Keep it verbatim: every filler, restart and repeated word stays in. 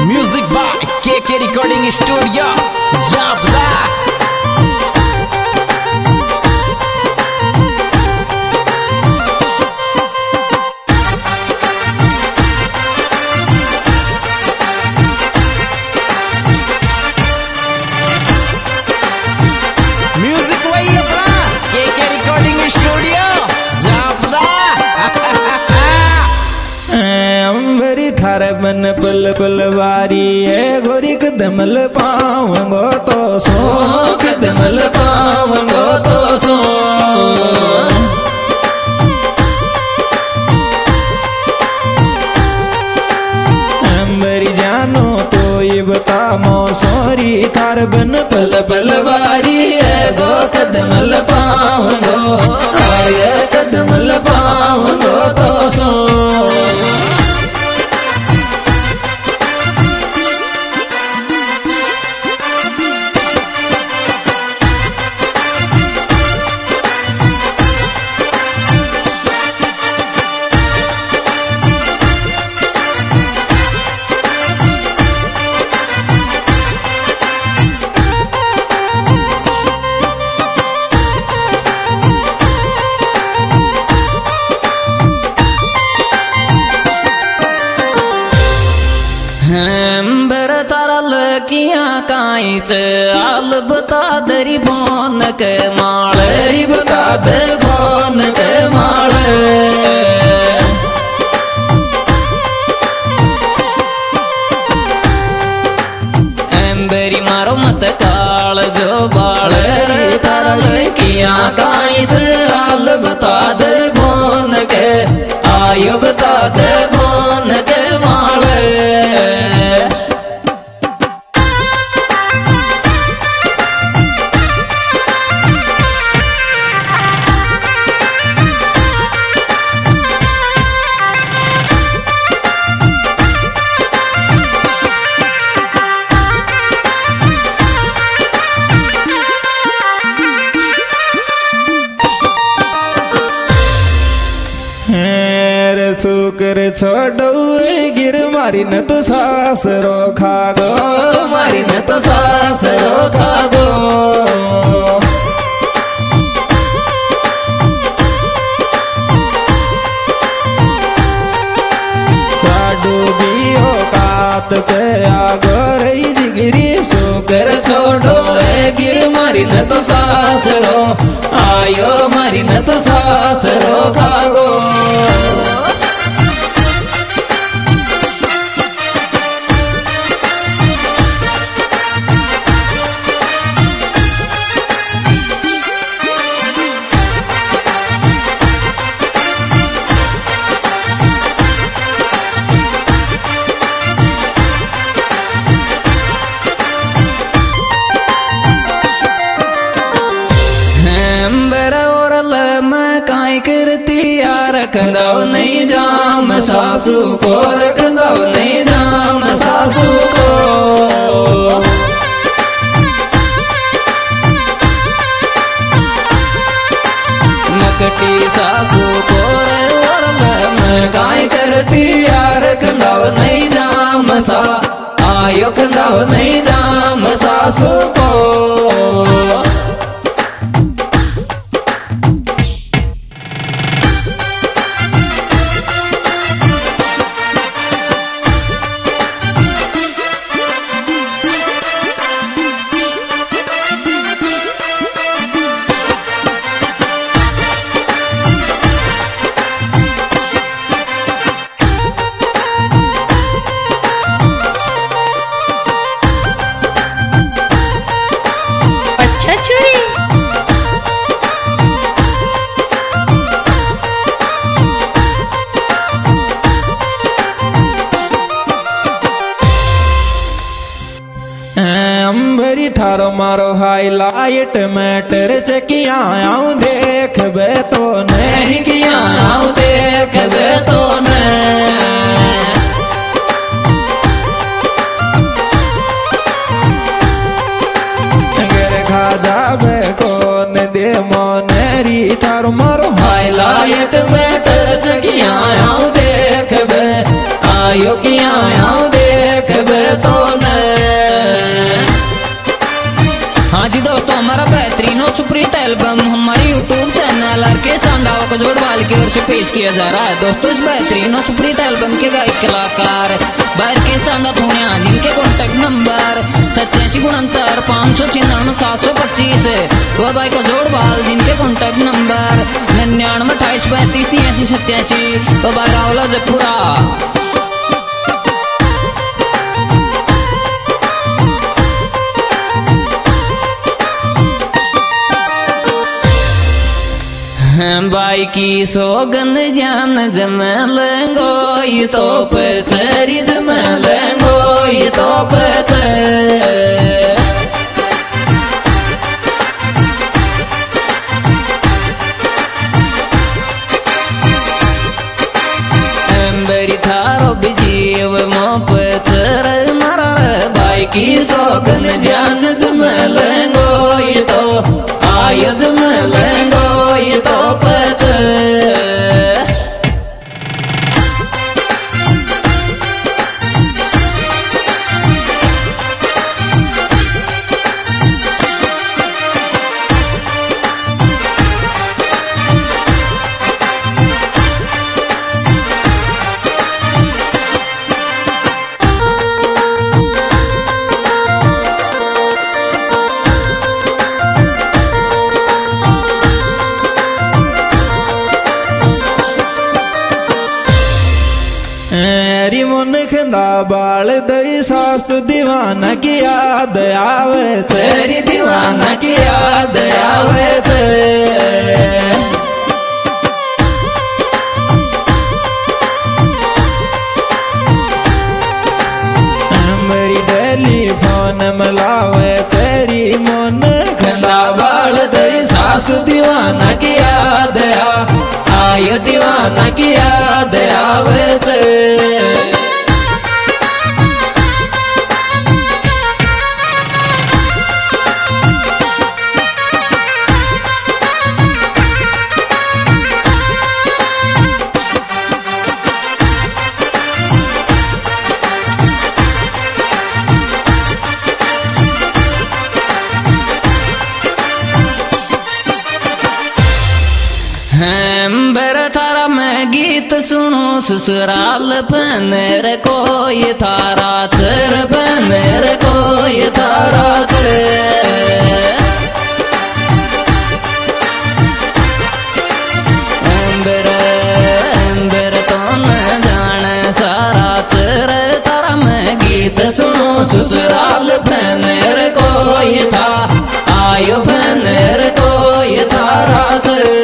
Music by के K recording studio जाबला। Music वही अपना के के रिकॉर्डिंग स्टूडियो जाबला। अंबरी थार बन पल पल वारी है गोरी कदमल पावंगो तो सो कदमल पावंगो तो सो अंबरी जानो तो ये बता मौसोरी थार बन पल पल वारी है गो कदमल पावंगो आय कदमल पावंगो तो सो बर तरल किया काइच आल बता दरी बोन के माले बता दे बोन के माले एम्बरी मारो मत काल जो बाले तरल किया काइच आल बता दे बोन के आयो बता दे बोन के माले सुकर छोड़ो गिर मारी न तो सासरो खागो मारी न तो सासरो खागो साडू बियो कात पे आगो रही जिगरी सुकर छोड़ो गिर मारी न तो सासरो आयो मारी न तो सासरो खागो करती यार रखंदाव नहीं जाम सासू को रखंदाव नहीं जाम सासू को मकटी सासू को मैं काय करती यार रखंदाव नहीं जाम सा आयो खंदाव नहीं जाम सासू को अंबरी थारो मारो हाईलाइट मैटर चकिया आऊं देख बे तो नहीं किया आऊं देख बे तो ने गर खा जाबे कौन दे मोनेरी थारो मारो हाईलाइट मैटर चकिया आऊं देख बे आयो किया आऊं देख देखबे तो न। हाँ जी दोस्तों, हमारा बेहतरीन और सुपरहिट एल्बम हमारे यूट्यूब चैनल आर के सांगावा को जोड़ बाल की ओर से पेश किया जा रहा है। दोस्तों, इस बेहतरीन और सुपरहिट एल्बम के गायक कलाकार बाहर के सांगा पुणे जिनके कॉन्टेक्ट नंबर सत्यासी गुणंतर पाँच सौ छिन्यानवे सात सौ पच्चीस वह भाई का जोड़ बाल जिनके कॉन्टेक्ट नंबर निन्यानवे अट्ठाईस पैंतीस तिरासी सत्यासी वह भाई राहुल जयपुरा। बाई की सोगन जान जमलेंगो ये तो पचरी जमलेंगो ये तो पचर अंबरी थारो बिजीव मो पचर मरा बाई की सोगन जान जमलेंगो ये तो आय जमलेंगो ये तो पचर। री मन खंदा बाल दई सासु दीवाना की याद आवे तेरी दीवाना की याद आवे थे। मेरी टेलीफोन मिलावे तेरी मन खंदा बाल दई सासु दीवाना की याद आ आय दीवाना की याद आवे थे। अंबर थारा मैं गीत सुनो ससुराल पनर को ये थारा चर पनर को ये थारा चर। अंबर अंबर तो न जाने सारा चर तारा मैं गीत सुनो ससुराल पनर को ये था आयो पनर को ये थारा चर।